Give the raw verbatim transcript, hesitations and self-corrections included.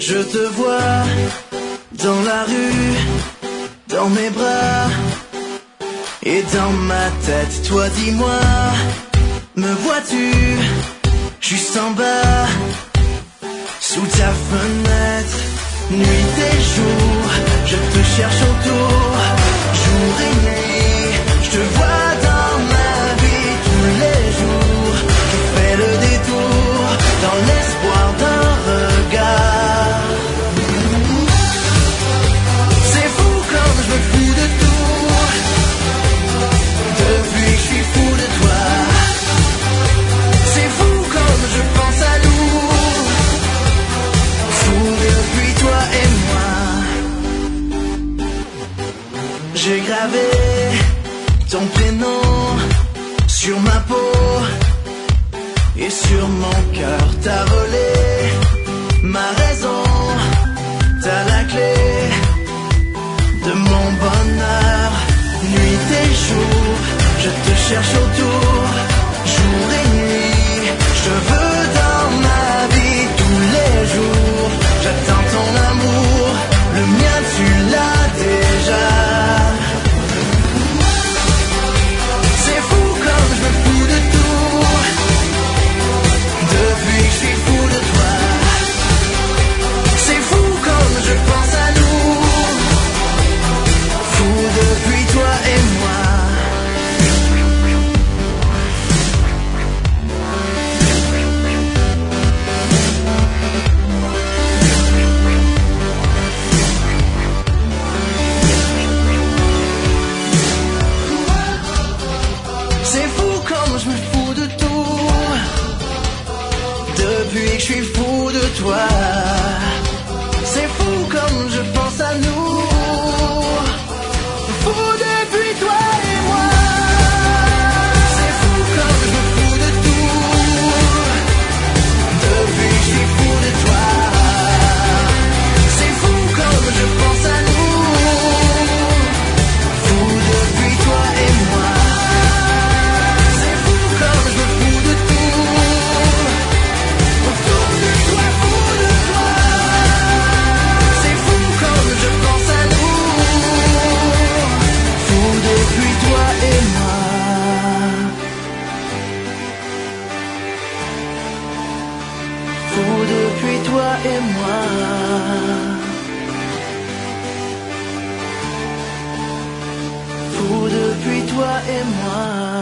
Je te vois dans la rue, dans mes bras et dans ma tête. Toi dis-moi, me vois-tu juste en bas, sous ta fenêtre? Nuit et jour, je te cherche autour, jour et nuit, je te vois dans ma vie tous les jours. Je fais le détour dans l'espoir d'un regard. C'est fou comme je me fous de tout, depuis que je suis fou de toi. C'est fou comme je pense à nous, fou depuis toi et moi. J'ai gravé ton prénom sur ma peau et sur mon cœur. T'as volé ma raison, t'as la clé de mon bonheur. Nuit et jour, je te cherche autour, jour et nuit, je te veux dans ma vie tous les jours. J'attends ton amour, le mien tu l'as déjà. C'est fou comme je me fous de tout, depuis que je suis fou de toi. C'est fou comme je pense à nous, fou depuis toi et moi. C'est fou comme je me fous de tout, depuis que je suis fou de toi. C'est fou comme je pense à nous, fou depuis toi et moi. C'est fou comme je me fous de tout, depuis que je suis fou de toi. C'est fou comme je pense à nous, fou depuis toi et moi. C'est fou comme je me fous de tout, autour de toi, fou de toi. C'est fou comme je pense à nous, fou depuis toi et moi. Fou depuis toi et moi. Fou depuis toi et moi.